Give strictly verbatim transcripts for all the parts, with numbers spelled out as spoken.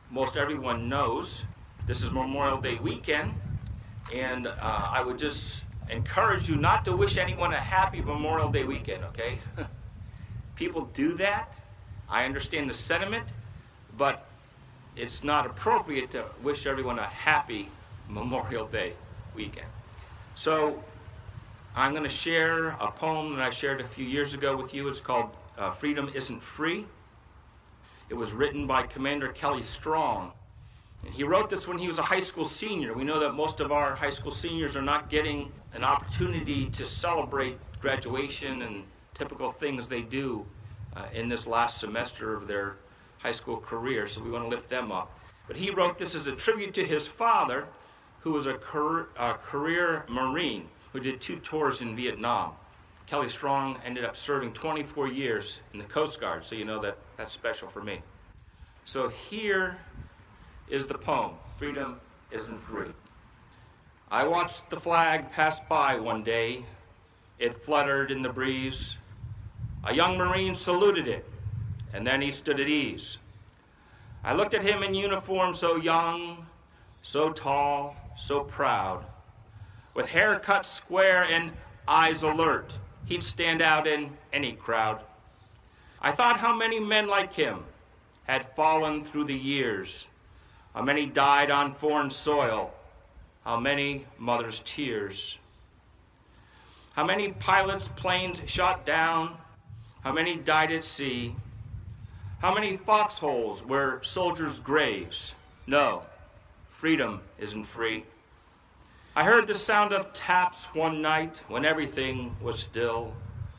most everyone knows, this is Memorial Day weekend, and uh, I would just encourage you not to wish anyone a happy Memorial Day weekend, okay? People do that. I understand the sentiment, but it's not appropriate to wish everyone a happy Memorial Day weekend. So I'm going to share a poem that I shared a few years ago with you. It's called uh, Freedom Isn't Free. It was written by Commander Kelly Strong. And he wrote this when he was a high school senior. We know that most of our high school seniors are not getting an opportunity to celebrate graduation and typical things they do uh, in this last semester of their high school career, so we want to lift them up. But he wrote this as a tribute to his father, who was a career, a career Marine who did two tours in Vietnam. Kelly Strong ended up serving twenty-four years in the Coast Guard, so you know that that's special for me. So here is the poem, Freedom Isn't Free. I watched the flag pass by one day. It fluttered in the breeze. A young Marine saluted it, and then he stood at ease. I looked at him in uniform, so young, so tall, so proud. With hair cut square and eyes alert, he'd stand out in any crowd. I thought how many men like him had fallen through the years, how many died on foreign soil, how many mothers' tears. How many pilots' planes shot down, how many died at sea, how many foxholes were soldiers' graves. No, freedom isn't free. I heard the sound of taps one night when everything was still.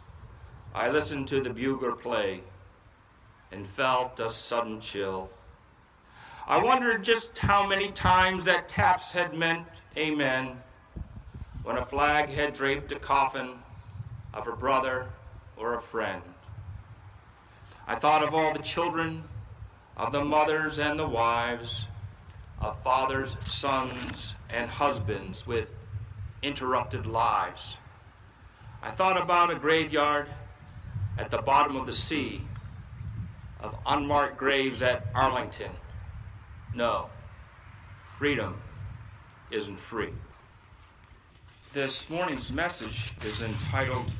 I listened to the bugler play and felt a sudden chill. I wondered just how many times that taps had meant amen when a flag had draped a coffin of a brother or a friend. I thought of all the children, of the mothers and the wives, of fathers, sons, and husbands with interrupted lives. I thought about a graveyard at the bottom of the sea, of unmarked graves at Arlington. No, freedom isn't free. This morning's message is entitled,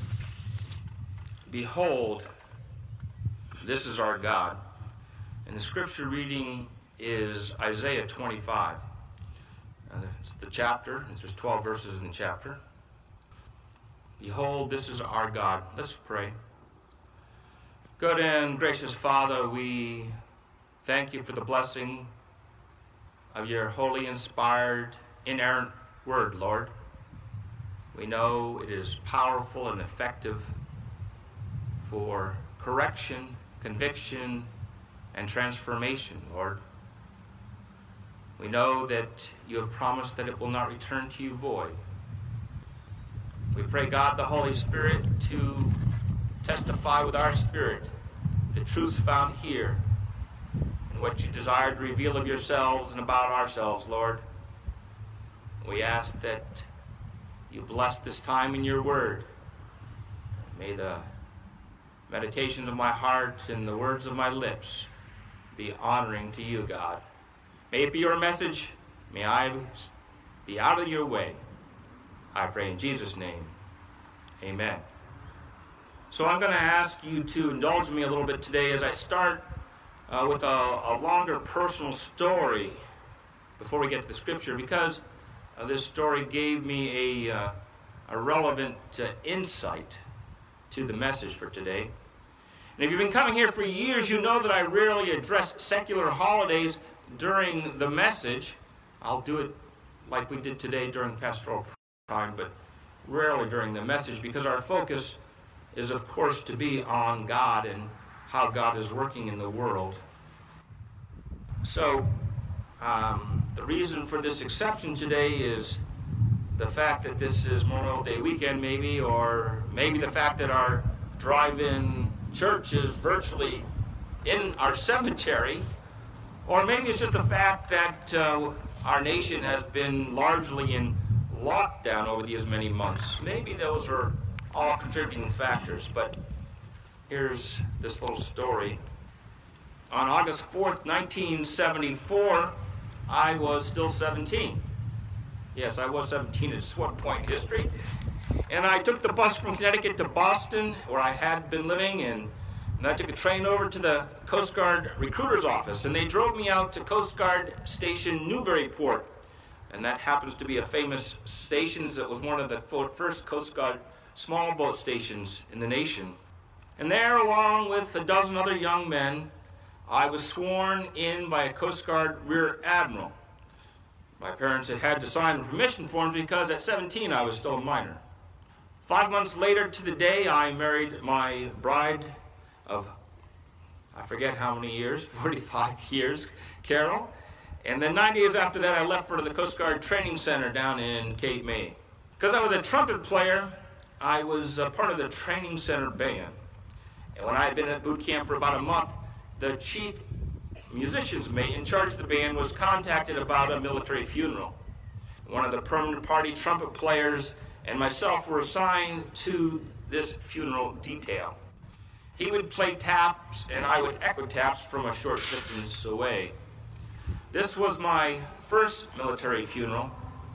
Behold, This is Our God. And the scripture reading is Isaiah twenty-five. And it's the chapter, there's twelve verses in the chapter. Behold, this is our God. Let's pray. Good and gracious Father, we thank you for the blessing of your holy, inspired, inerrant word, Lord. We know it is powerful and effective for correction, conviction, and transformation, Lord. We know that you have promised that it will not return to you void. We pray, God, the Holy Spirit, to testify with our spirit the truths found here and what you desire to reveal of yourselves and about ourselves, Lord. We ask that you bless this time in your word. May the meditations of my heart and the words of my lips be honoring to you, God. May it be your message. May I be out of your way. I pray in Jesus' name. Amen. So I'm going to ask you to indulge me a little bit today as I start uh, with a, a longer personal story before we get to the scripture, because uh, this story gave me a, uh, a relevant uh, insight to the message for today. And if you've been coming here for years, you know that I rarely address secular holidays during the message. I'll do it like we did today during pastoral time, but rarely during the message, because our focus is, of course, to be on God and how God is working in the world. So, um, the reason for this exception today is the fact that this is Memorial Day weekend, maybe, or maybe the fact that our drive-in church is virtually in our cemetery, or maybe it's just the fact that uh, our nation has been largely in lockdown over these many months. Maybe those are all contributing factors, but here's this little story. on August fourth, nineteen seventy-four, I was still seventeen. Yes, I was seventeen at this one point in history. And I took the bus from Connecticut to Boston, where I had been living, and, and I took a train over to the Coast Guard recruiter's office, and they drove me out to Coast Guard Station Newburyport. And that happens to be a famous station. It was one of the first Coast Guard small boat stations in the nation. And there, along with a dozen other young men, I was sworn in by a Coast Guard Rear Admiral. My parents had had to sign permission forms because at seventeen I was still a minor. Five months later to the day, I married my bride of, I forget how many years, forty-five years, Carol. And then nine days after that, I left for the Coast Guard Training Center down in Cape May. Because I was a trumpet player, I was a part of the Training Center band. And when I had been at boot camp for about a month, the chief musician's mate in charge of the band was contacted about a military funeral. One of the permanent party trumpet players and myself were assigned to this funeral detail. He would play taps and I would echo taps from a short distance away. This was my first military funeral.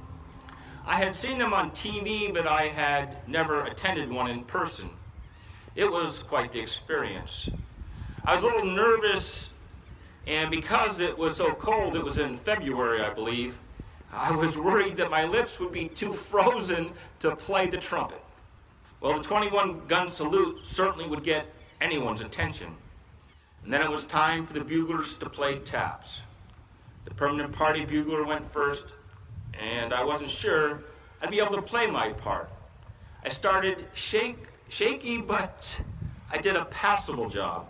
I had seen them on T V, but I had never attended one in person. It was quite the experience. I was a little nervous, and because it was so cold, it was in February, I believe, I was worried that my lips would be too frozen to play the trumpet. Well, the twenty-one gun salute certainly would get anyone's attention. And then it was time for the buglers to play taps. The permanent party bugler went first, and I wasn't sure I'd be able to play my part. I started shake, shaky, but I did a passable job.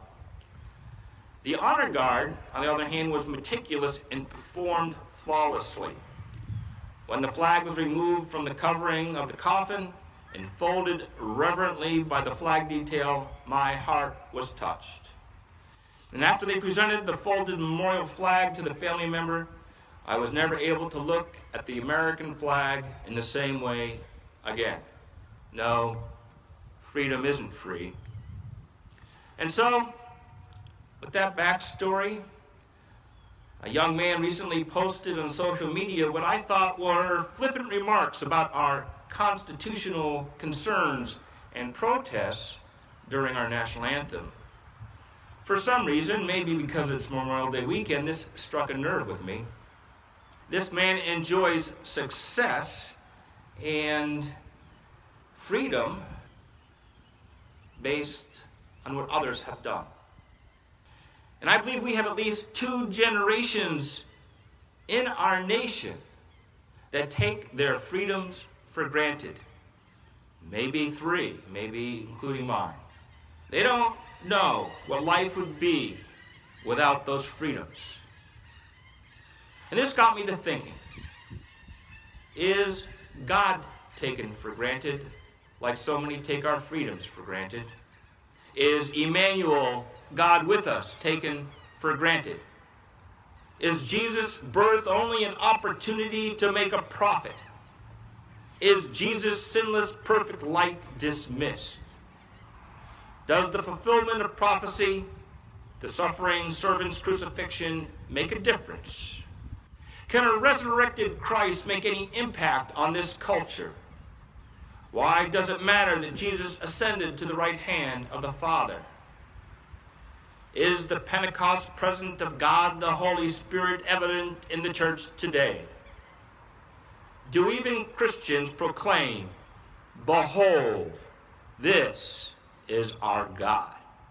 The honor guard, on the other hand, was meticulous and performed flawlessly. When the flag was removed from the covering of the coffin and folded reverently by the flag detail, my heart was touched. And after they presented the folded memorial flag to the family member, I was never able to look at the American flag in the same way again. No, freedom isn't free. And so, with that backstory, a young man recently posted on social media what I thought were flippant remarks about our constitutional concerns and protests during our national anthem. For some reason, maybe because it's Memorial Day weekend, this struck a nerve with me. This man enjoys success and freedom based on what others have done. And I believe we have at least two generations in our nation that take their freedoms for granted. Maybe three, maybe including mine. They don't know what life would be without those freedoms. And this got me to thinking, is God taken for granted like so many take our freedoms for granted? Is Emmanuel, God with us, taken for granted? Is Jesus' birth only an opportunity to make a profit? Is Jesus' sinless, perfect life dismissed? Does the fulfillment of prophecy, the suffering servant's crucifixion, make a difference? Can a resurrected Christ make any impact on this culture? Why does it matter that Jesus ascended to the right hand of the Father? Is the Pentecost presence of God the Holy Spirit evident in the church today? Do even Christians proclaim, "Behold, this is our God"?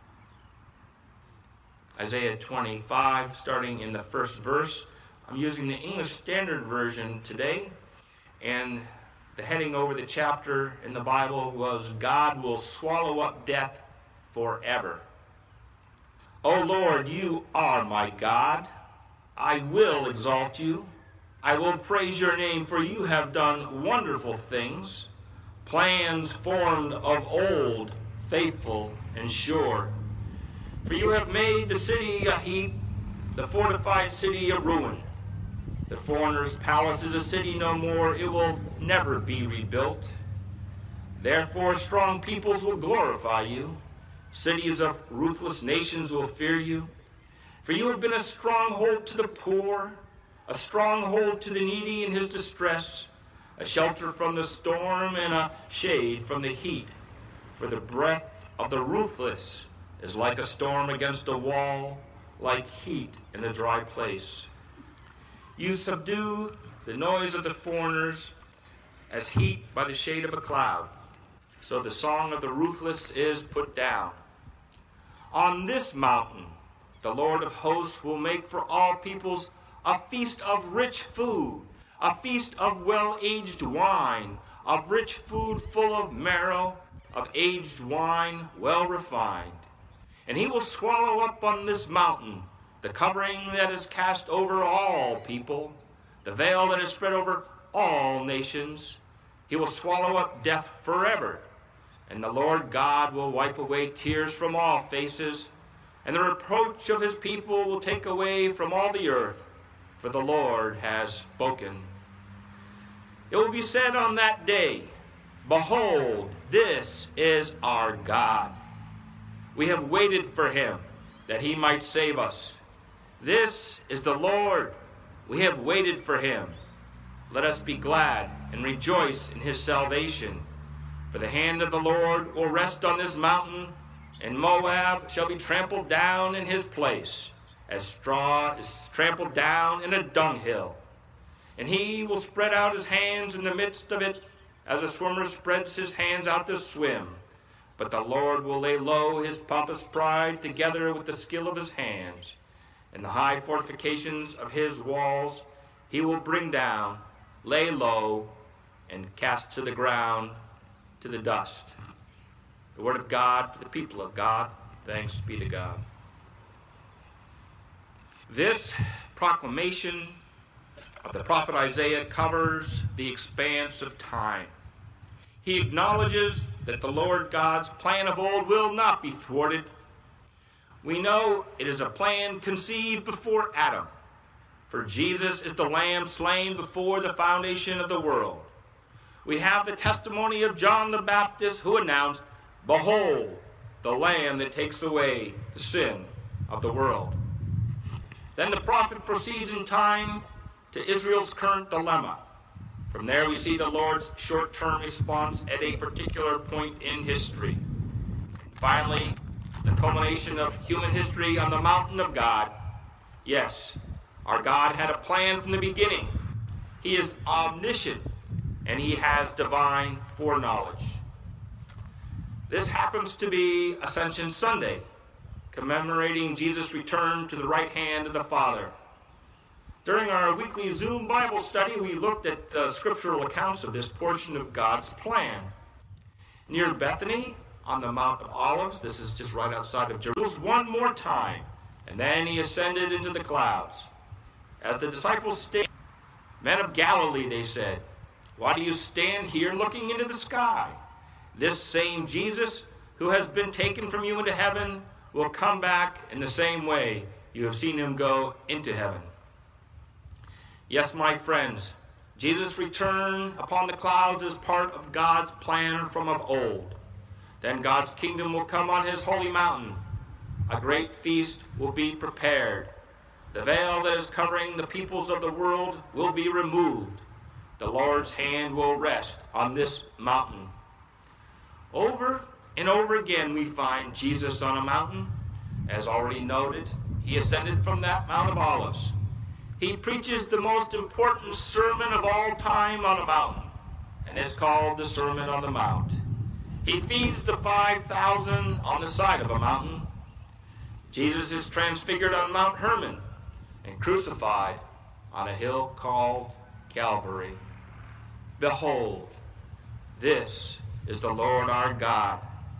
Isaiah twenty-five, starting in the first verse. I'm using the English Standard Version today, and the heading over the chapter in the Bible was, "God will swallow up death forever." O Lord, you are my God. I will exalt you. I will praise your name, for you have done wonderful things, plans formed of old, faithful and sure. For you have made the city a heap, the fortified city a ruin. The foreigner's palace is a city no more. It will never be rebuilt. Therefore, strong peoples will glorify you. Cities of ruthless nations will fear you. For you have been a stronghold to the poor, a stronghold to the needy in his distress, a shelter from the storm and a shade from the heat. For the breath of the ruthless is like a storm against a wall, like heat in a dry place. You subdue the noise of the foreigners as heat by the shade of a cloud. So the song of the ruthless is put down. On this mountain, the Lord of hosts will make for all peoples a feast of rich food, a feast of well-aged wine, of rich food full of marrow, of aged wine well refined. And he will swallow up on this mountain the covering that is cast over all people, the veil that is spread over all nations. He will swallow up death forever. And the Lord God will wipe away tears from all faces, and the reproach of his people will take away from all the earth, for the Lord has spoken. It will be said on that day, Behold, this is our God. We have waited for him, that he might save us. This is the Lord. We have waited for him. Let us be glad and rejoice in his salvation. For the hand of the Lord will rest on this mountain, and Moab shall be trampled down in his place, as straw is trampled down in a dunghill. And he will spread out his hands in the midst of it, as a swimmer spreads his hands out to swim. But the Lord will lay low his pompous pride together with the skill of his hands. And the high fortifications of his walls he will bring down, lay low, and cast to the ground, to the dust. The word of God for the people of God. Thanks be to God. This proclamation of the prophet Isaiah covers the expanse of time. He acknowledges that the Lord God's plan of old will not be thwarted. We know it is a plan conceived before Adam, for Jesus is the Lamb slain before the foundation of the world. We have the testimony of John the Baptist, who announced, Behold, the Lamb that takes away the sin of the world. Then the prophet proceeds in time to Israel's current dilemma. From there we see the Lord's short-term response at a particular point in history. Finally, the culmination of human history on the mountain of God. Yes, our God had a plan from the beginning. He is omniscient, and he has divine foreknowledge. This happens to be Ascension Sunday, commemorating Jesus' return to the right hand of the Father. During our weekly Zoom Bible study, we looked at the scriptural accounts of this portion of God's plan. Near Bethany, on the Mount of Olives, this is just right outside of Jerusalem, one more time, and then he ascended into the clouds. As the disciples stayed, Men of Galilee, they said, why do you stand here looking into the sky? This same Jesus who has been taken from you into heaven will come back in the same way you have seen him go into heaven. Yes, my friends, Jesus' return upon the clouds is part of God's plan from of old. Then God's kingdom will come on his holy mountain. A great feast will be prepared. The veil that is covering the peoples of the world will be removed. The Lord's hand will rest on this mountain. Over and over again we find Jesus on a mountain. As already noted, he ascended from that Mount of Olives. He preaches the most important sermon of all time on a mountain, and it's called the Sermon on the Mount. He feeds the five thousand on the side of a mountain. Jesus is transfigured on Mount Hermon and crucified on a hill called Calvary. Behold, this is the Lord our God.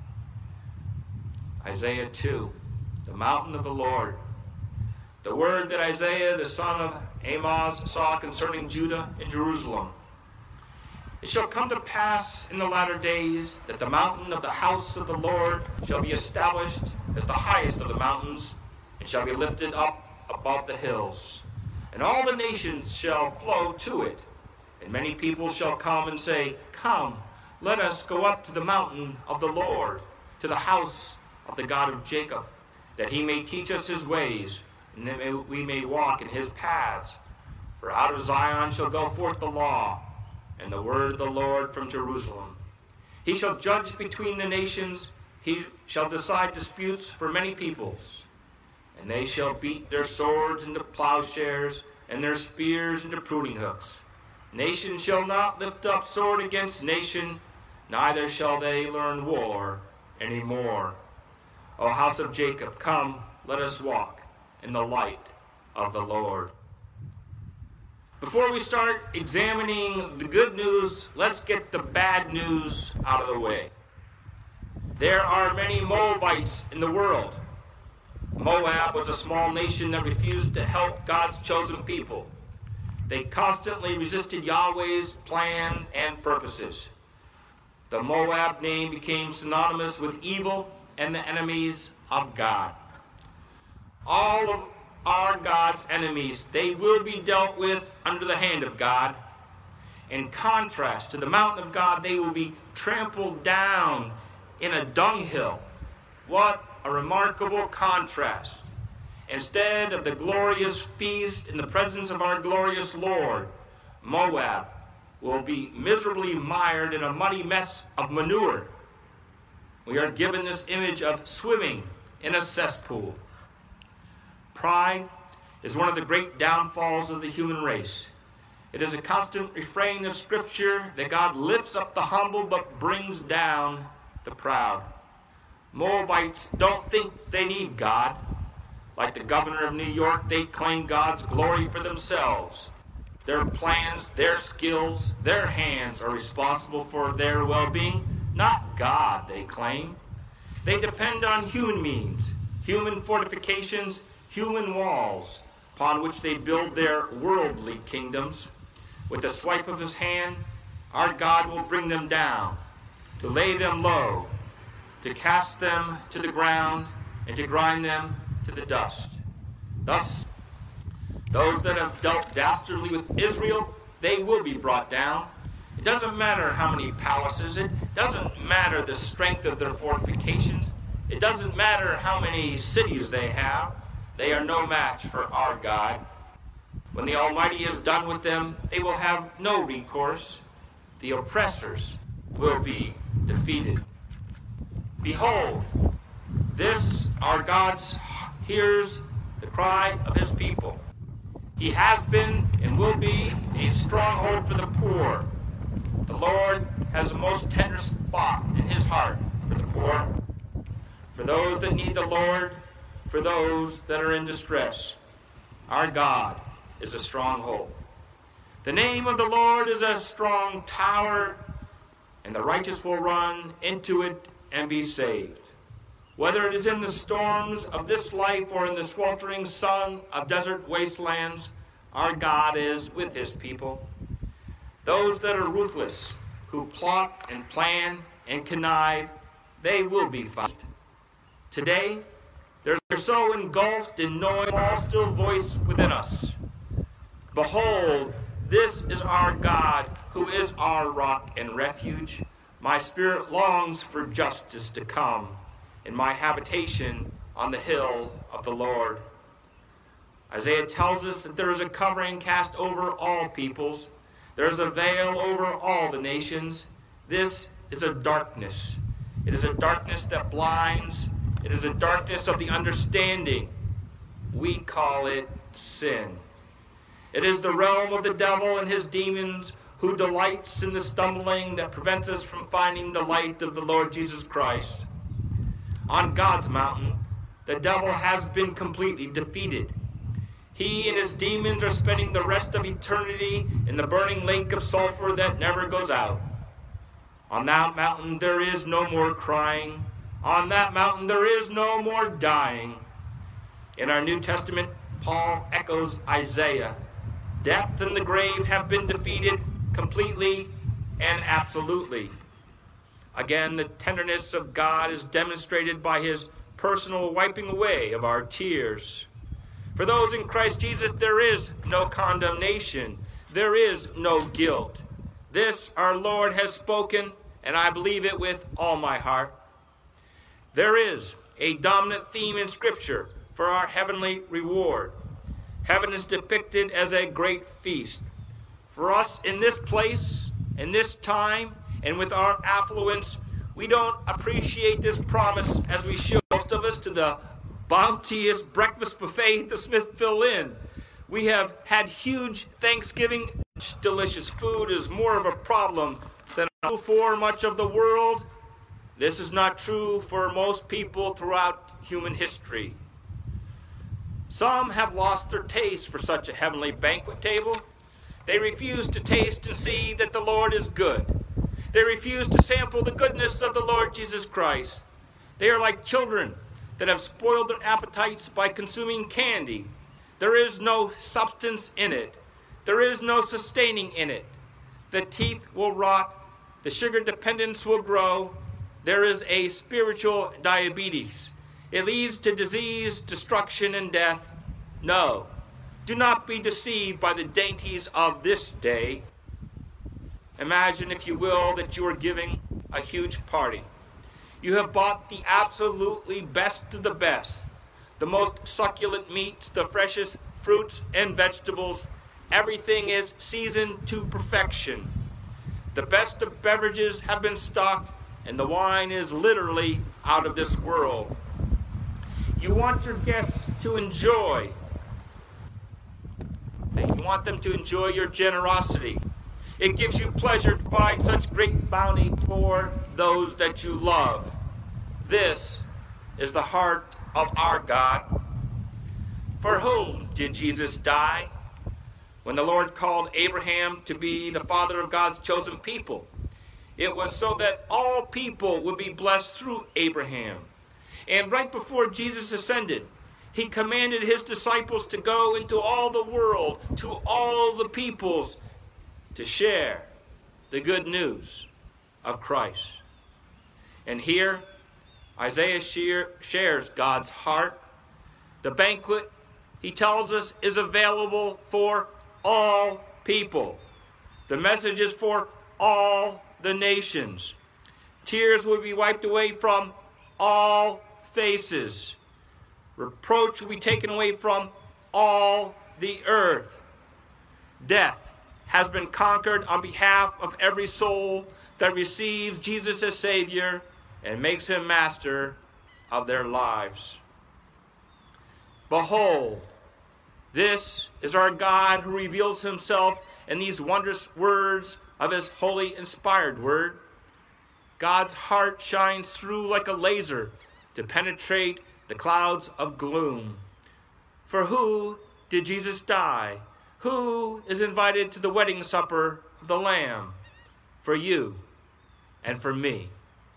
Isaiah two, the mountain of the Lord. The word that Isaiah, the son of Amoz, saw concerning Judah and Jerusalem. It shall come to pass in the latter days that the mountain of the house of the Lord shall be established as the highest of the mountains, and shall be lifted up above the hills. And all the nations shall flow to it. And many people shall come and say, Come, let us go up to the mountain of the Lord, to the house of the God of Jacob, that he may teach us his ways, and that we may walk in his paths. For out of Zion shall go forth the law, and the word of the Lord from Jerusalem. He shall judge between the nations, he shall decide disputes for many peoples. And they shall beat their swords into plowshares, and their spears into pruning hooks. Nation shall not lift up sword against nation, neither shall they learn war any more. O house of Jacob, come, let us walk in the light of the Lord. Before we start examining the good news, let's get the bad news out of the way. There are many Moabites in the world. Moab was a small nation that refused to help God's chosen people. They constantly resisted Yahweh's plan and purposes. The Moab name became synonymous with evil and the enemies of God. All of are God's enemies. They will be dealt with under the hand of God. In contrast to the mountain of God, they will be trampled down in a dunghill. What a remarkable contrast. Instead of the glorious feast in the presence of our glorious Lord, Moab will be miserably mired in a muddy mess of manure. We are given this image of swimming in a cesspool. Pride is one of the great downfalls of the human race. It is a constant refrain of Scripture that God lifts up the humble but brings down the proud. Moabites don't think they need God. Like the governor of New York, they claim God's glory for themselves. Their plans, their skills, their hands are responsible for their well-being, not God, they claim. They depend on human means, human fortifications, human walls upon which they build their worldly kingdoms. With the swipe of his hand, our God will bring them down, to lay them low, to cast them to the ground, and to grind them to the dust. Thus, those that have dealt dastardly with Israel, they will be brought down. It doesn't matter how many palaces, it doesn't matter the strength of their fortifications, it doesn't matter how many cities they have. They are no match for our God. When the Almighty is done with them, they will have no recourse. The oppressors will be defeated. Behold, this our God hears the cry of his people. He has been and will be a stronghold for the poor. The Lord has a most tender spot in his heart for the poor, for those that need the Lord, for those that are in distress. Our God is a stronghold. The name of the Lord is a strong tower, and the righteous will run into it and be saved. Whether it is in the storms of this life or in the sweltering sun of desert wastelands, our God is with his people. Those that are ruthless, who plot and plan and connive, they will be found. Today, they're so engulfed in knowing all still voice within us. Behold, this is our God, who is our rock and refuge. My spirit longs for justice to come in my habitation on the hill of the Lord. Isaiah tells us that there is a covering cast over all peoples. There is a veil over all the nations. This is a darkness. It is a darkness that blinds. It is a darkness of the understanding. We call it sin. It is the realm of the devil and his demons, who delights in the stumbling that prevents us from finding the light of the Lord Jesus Christ. On God's mountain, the devil has been completely defeated. He and his demons are spending the rest of eternity in the burning lake of sulfur that never goes out. On that mountain there is no more crying. On that mountain there is no more dying. In our New Testament, Paul echoes Isaiah. Death and the grave have been defeated completely and absolutely. Again, the tenderness of God is demonstrated by his personal wiping away of our tears. For those in Christ Jesus, there is no condemnation. There is no guilt. This our Lord has spoken, and I believe it with all my heart. There is a dominant theme in Scripture for our heavenly reward. Heaven is depicted as a great feast. For us in this place, in this time, and with our affluence, we don't appreciate this promise as we should. Most of us to the bounteous breakfast buffet at the Smithville Inn. We have had huge Thanksgiving. Delicious food is more of a problem than for much of the world. This is not true for most people throughout human history. Some have lost their taste for such a heavenly banquet table. They refuse to taste and see that the Lord is good. They refuse to sample the goodness of the Lord Jesus Christ. They are like children that have spoiled their appetites by consuming candy. There is no substance in it. There is no sustaining in it. The teeth will rot. The sugar dependence will grow. There is a spiritual diabetes. It leads to disease, destruction, and death. No, do not be deceived by the dainties of this day. Imagine, if you will, that you are giving a huge party. You have bought the absolutely best of the best, the most succulent meats, the freshest fruits and vegetables. Everything is seasoned to perfection. The best of beverages have been stocked, and the wine is literally out of this world. You want your guests to enjoy. You want them to enjoy your generosity. It gives you pleasure to provide such great bounty for those that you love. This is the heart of our God. For whom did Jesus die? When the Lord called Abraham to be the father of God's chosen people, it was so that all people would be blessed through Abraham. And right before Jesus ascended, he commanded his disciples to go into all the world, to all the peoples, to share the good news of Christ. And here, Isaiah shares God's heart. The banquet, he tells us, is available for all people. The message is for all the nations. Tears will be wiped away from all faces. Reproach will be taken away from all the earth. Death has been conquered on behalf of every soul that receives Jesus as Savior and makes him master of their lives. Behold, this is our God who reveals himself in these wondrous words of his holy inspired word. God's heart shines through like a laser to penetrate the clouds of gloom. For who did Jesus die? Who is invited to the wedding supper of the Lamb? For you and for me.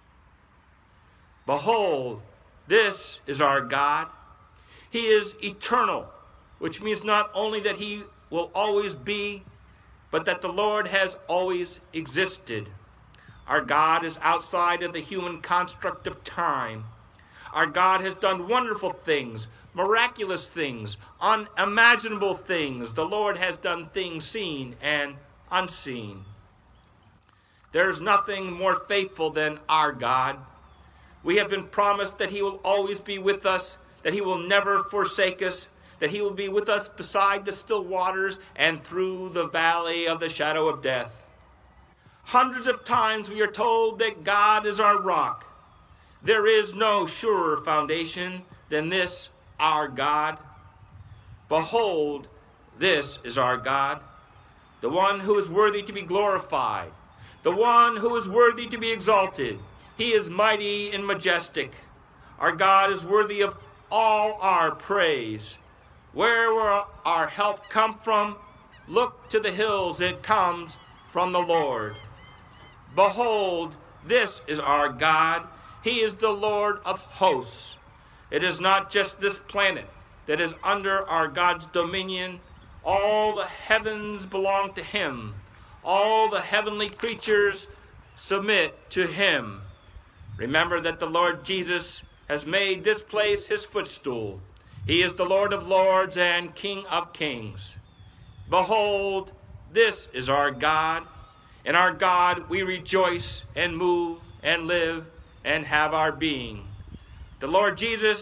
Behold, this is our God. He is eternal, which means not only that he will always be, but that the Lord has always existed. Our God is outside of the human construct of time. Our God has done wonderful things, miraculous things, unimaginable things. The Lord has done things seen and unseen. There's nothing more faithful than our God. We have been promised that he will always be with us, that he will never forsake us, that he will be with us beside the still waters and through the valley of the shadow of death. Hundreds of times we are told that God is our rock. There is no surer foundation than this, our God. Behold, this is our God, the one who is worthy to be glorified, the one who is worthy to be exalted. He is mighty and majestic. Our God is worthy of all our praise. Where will our help come from? Look to the hills, it comes from the Lord. Behold, this is our God. He is the Lord of hosts. It is not just this planet that is under our God's dominion. All the heavens belong to him. All the heavenly creatures submit to him. Remember that the Lord Jesus has made this place his footstool. He is the Lord of lords and King of kings. Behold, this is our God. In our God we rejoice and move and live and have our being. The Lord Jesus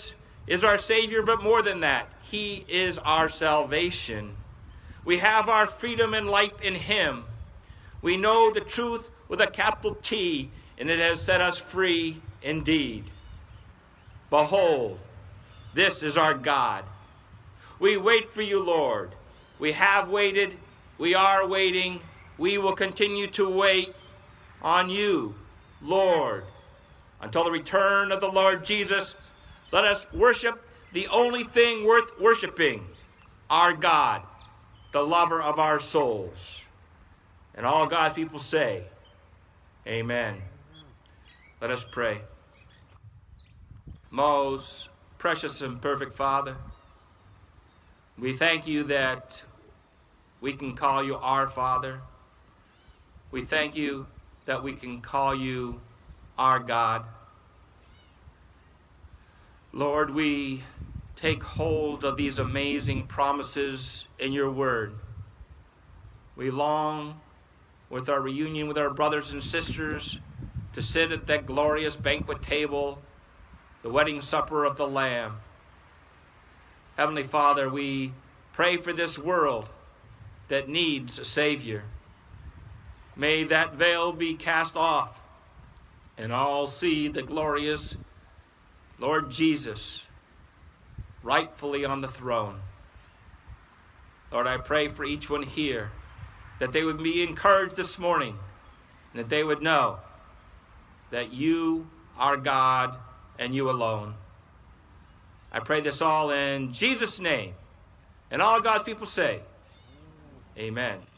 is our Savior, but more than that, he is our salvation. We have our freedom and life in him. We know the truth with a capital T, and it has set us free indeed. Behold, this is our God. We wait for you, Lord. We have waited. We are waiting. We will continue to wait on you, Lord, until the return of the Lord Jesus. Let us worship the only thing worth worshiping, our God, the lover of our souls. And all God's people say, amen. Let us pray. Most precious and perfect Father, we thank you that we can call you our Father. We thank you that we can call you our God. Lord, we take hold of these amazing promises in your word. We long, with our reunion with our brothers and sisters, to sit at that glorious banquet table, the wedding supper of the Lamb. Heavenly Father, we pray for this world that needs a Savior. May that veil be cast off and all see the glorious Lord Jesus rightfully on the throne. Lord, I pray for each one here that they would be encouraged this morning and that they would know that you are God and you alone. I pray this all in Jesus' name. And all God's people say, amen.